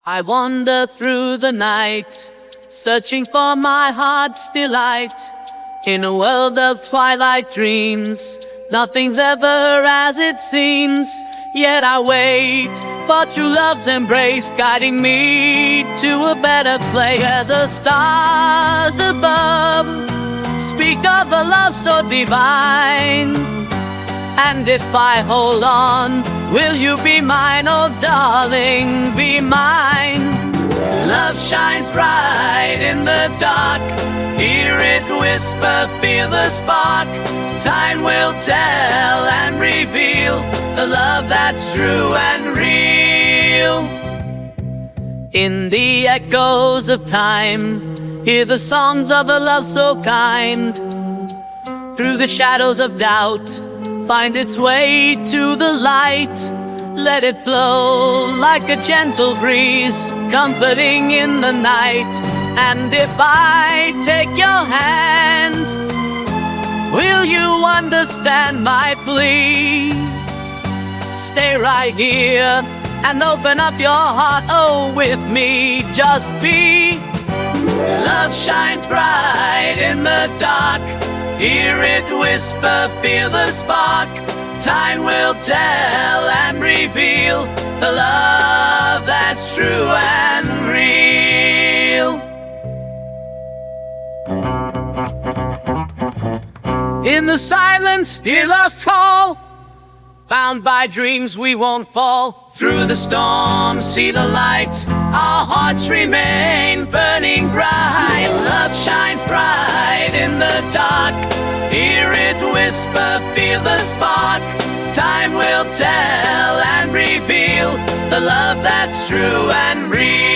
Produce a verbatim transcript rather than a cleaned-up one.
I wander through the night, searching for my heart's delight. In a world of twilight dreams, nothing's ever as it seems. Yet I wait for true love's embrace, guiding me to a better place. Where the stars above speak of a love so divine. And if I hold on, will you be mine? Oh darling, be mine. Love shines bright in the dark. Hear it whisper, feel the spark. Time will tell and reveal the love that's true and real. In the echoes of time, hear the songs of a love so kind. Through the shadows of doubt, find its way to the light. Let it flow like a gentle breeze, comforting in the night. And if I take your hand, will you understand my plea? Stay right here and open up your heart, oh, with me. Just be. Love shines bright in the dark. Hear it whisper, feel the spark. Time will tell and reveal the love that's true and real. In the silence, hear love's call. Bound by dreams, we won't fall. Through the storm, see the light. Our hearts remain burning bright. Love shines bright in the dark. Hear it whisper, feel the spark. Time will tell and reveal the love that's true and real.